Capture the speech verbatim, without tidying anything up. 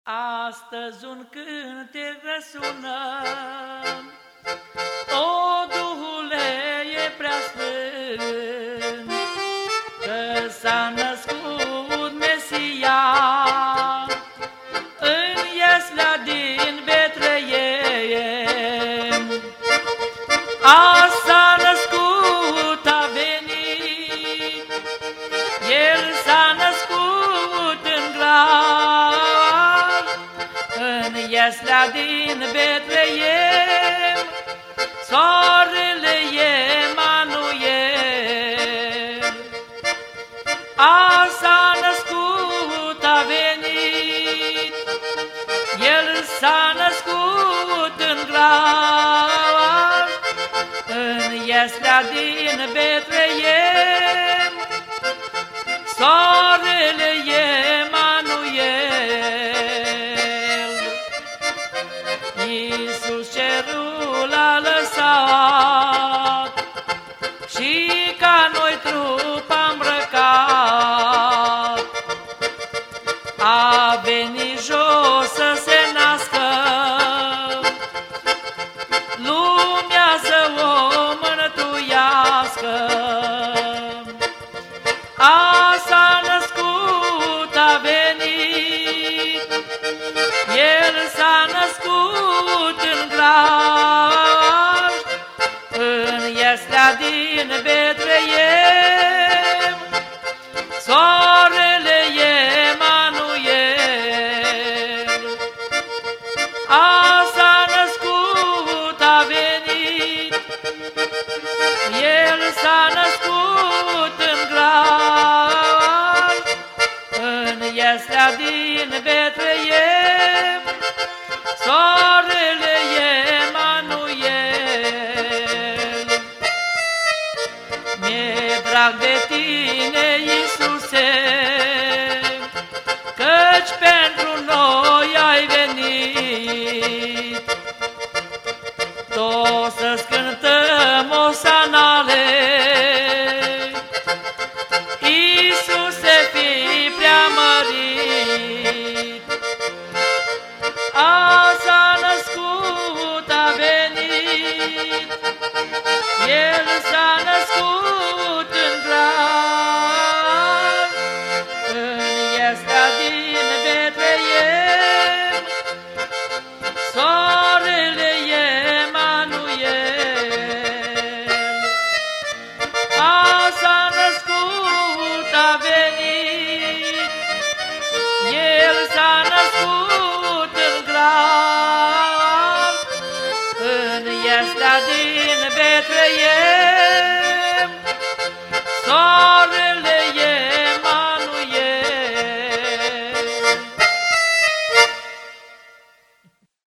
Astăzi un cântec răsună, o, Duhule, e prea sfânt, că s-a născut Mesia în ieslea din Betleem. A s-a născut, a venit, El s-a născut în grar, în ieslea din Betleem, soarele Emanuel. A s-a născut, a venit, El s-a născut în grar, în ieslea din Betleem, soarele Emanuel. Iisus cerul a lăsat și ca noi trup a îmbrăcat, a venit jos să se nască, lumea să o mântuiască. A s-a născut, a venit, El s-a născut în grar, în ieslea din Betleem, soarele Emanuel. A s-a născut, a venit, El s-a născut în grar, în ieslea din Betleem, soarele Emanuel. Mi-e drag de tine, Iisuse, căci pentru noi ai venit. Toți să-ți cântăm osanale, Iisuse, fii preamărit. A s-a născut, a venit, El s-a născut în grar, în ieslea din Betleem, soarele Emanuel. A s-a născut, a venit, El s-a născut în grar, în ieslea din Betleem.